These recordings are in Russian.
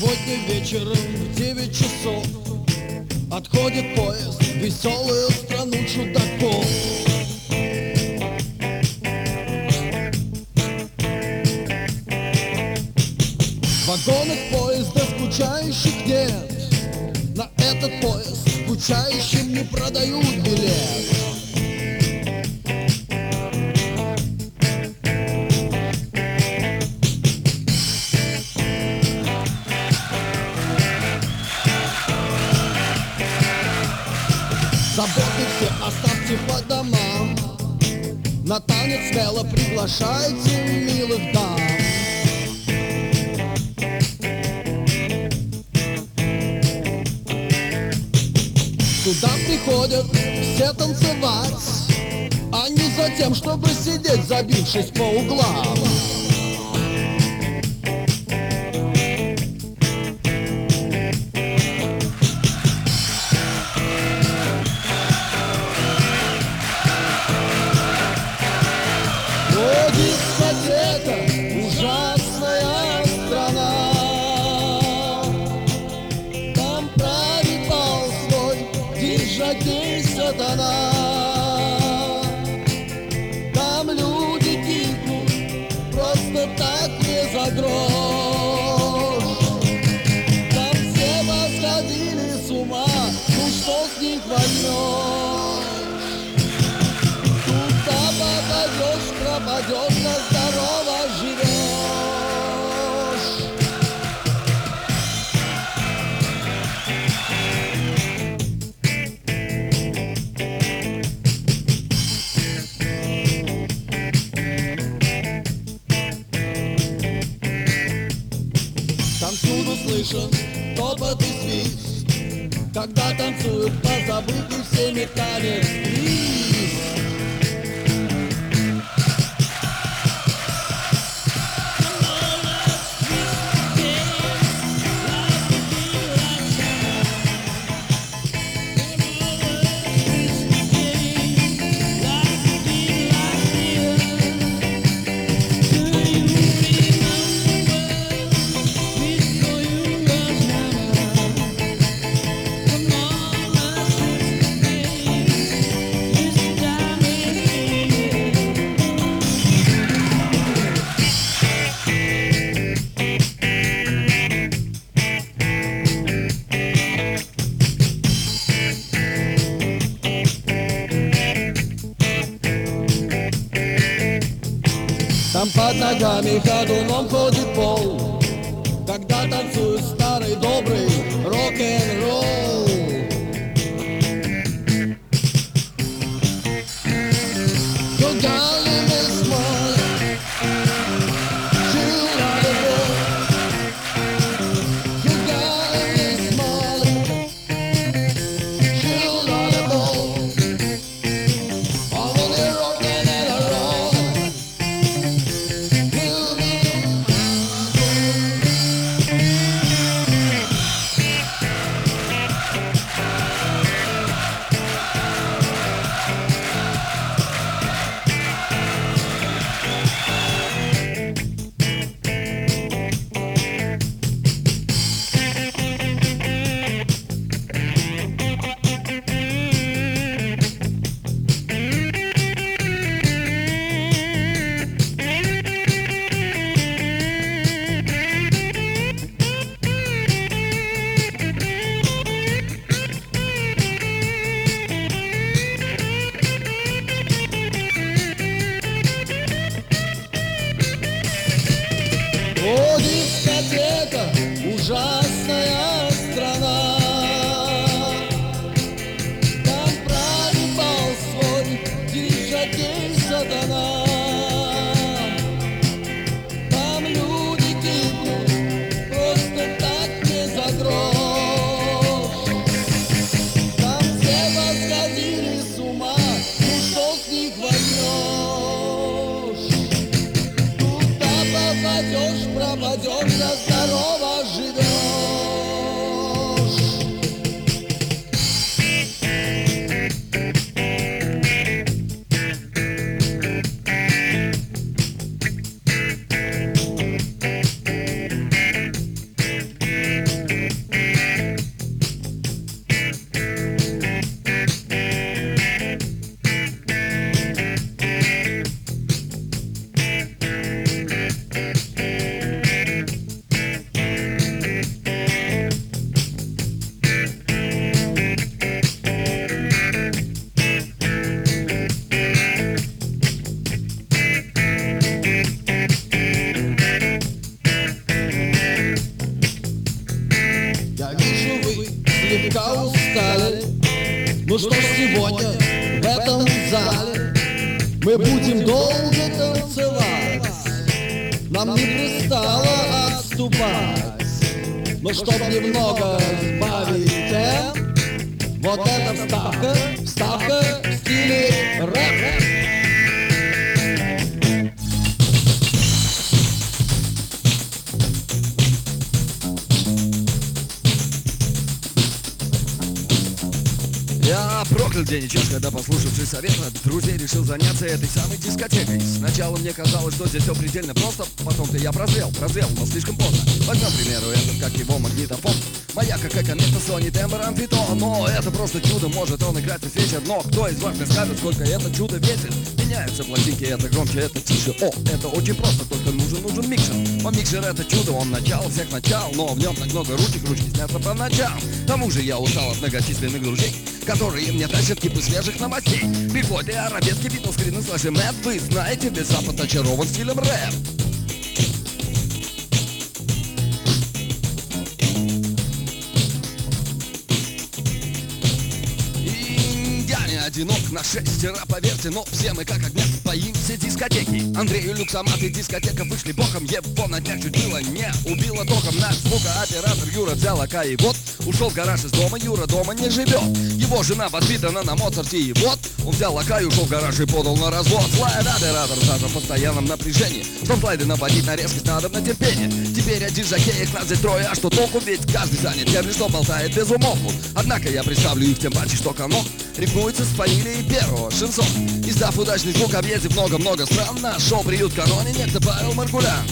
Сегодня вечером в 9 часов отходит поезд в веселую страну чудаков. В вагонах поезда скучающих нет, на этот поезд скучающим не продают билет. Заботы все оставьте по домам, на танец смело приглашайте милых дам. Туда приходят все танцевать, а не за тем, чтобы сидеть, забившись по углам. О, дискотека, ужасная страна, там правит бал свой диджокей сатана. Там люди гибнут просто так, не за грош. Там все посходили с ума, ну что с них возьмешь? Туда попадешь, пропадешь, на здорово живешь. Там всюду слышен топот и свист, когда танцуют позабытый всеми танец твист. Там под ногами ходуном ходит пол, когда танцует старый добрый рок-н-ролл. You got me this morning, you got it all. You got me this morning, you got it all. All the rockin' and a roll. устали. Ну что ж, сегодня в этом зале мы будем долго танцевать. Нам не пристало отступать. Но чтоб немного сбавить темп, вот эта вставка, вставка в стиле рэп. Я проклял день и час, когда, послушавшись совета друзей, решил заняться этой самой дискотекой. Сначала мне казалось, что здесь все предельно просто, потом-то я прозрел, но слишком поздно. Возьмем, к примеру, этот, как его, магнитофон. Моя какая комета, Sony Тембр Амфитон. Но это просто чудо, может он играть весь вечер. Но кто из вас мне скажет, сколько это чудо весит? Меняются пластинки, это громче, это тише. О, это очень просто, только нужен микшер. Мой микшер это чудо, он начало всех начал. Но в нем так много ручек, ручки снятся по ночам. К тому же я устал от многочисленных друзей, которые мне тащат кипы свежих новостей. Прикольные арабески, видеоскрины, слэши мэп. Вы знаете, весь Запад очарован стилем рэп. Одинок на шестеро, поверьте, но все мы как огня боимся дискотеки. Андрею Люксомат и дискотека вышли боком. Его на днях чуть было не убило током. Наш звукооператор Юра взял АК и вот ушел в гараж из дома, Юра дома не живет. Его жена воспитана на Моцарте и вот он взял АК и ушел в гараж и подал на развод. Слайд-оператор даже в постоянном напряжении. Чтоб слайды наводить на резкость, надо на терпение. Теперь один жокеек нас здесь трое, а что толку? Ведь каждый занят тем, что болтает без умолку. Однако я представлю их тем паче, что комок рифмуется с фамилией первого Шинсон. Издав удачный звук, объездив много-много стран, наш шоу приют каноне некто Павел Маркулян.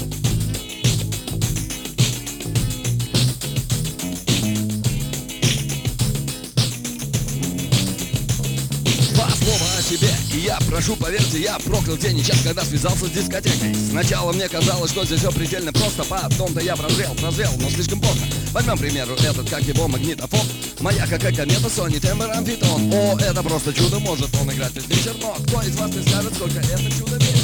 Два слова о себе, и я прошу, поверьте, я проклял день и час, когда связался с дискотекой. Сначала мне казалось, что здесь все предельно просто, потом-то я прозрел, но слишком поздно. Возьмем, к примеру, этот, как его, магнитофон. Моя какая комета, Sony Тембр Амфитон. О, это просто чудо, может он играть весь вечер. Но кто из вас не скажет, сколько это чудо весит?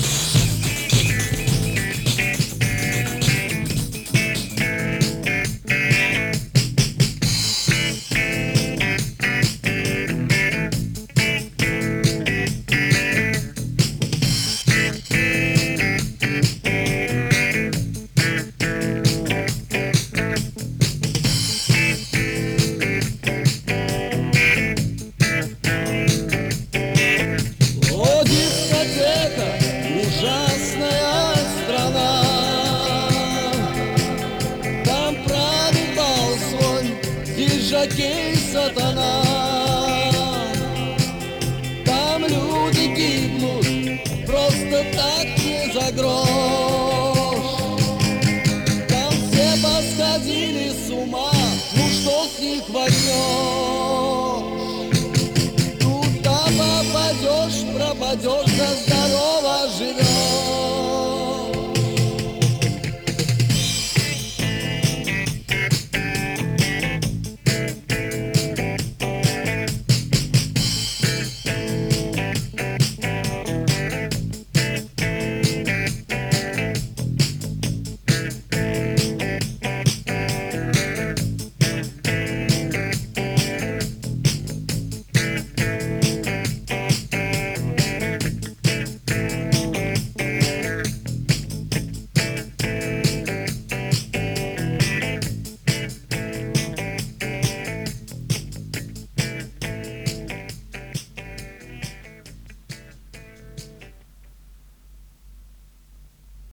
Ужасная страна, там пробивал свой дижокей сатана. Там люди гибнут просто так не за грош. Там все посходили с ума, ну что с них возьмешь?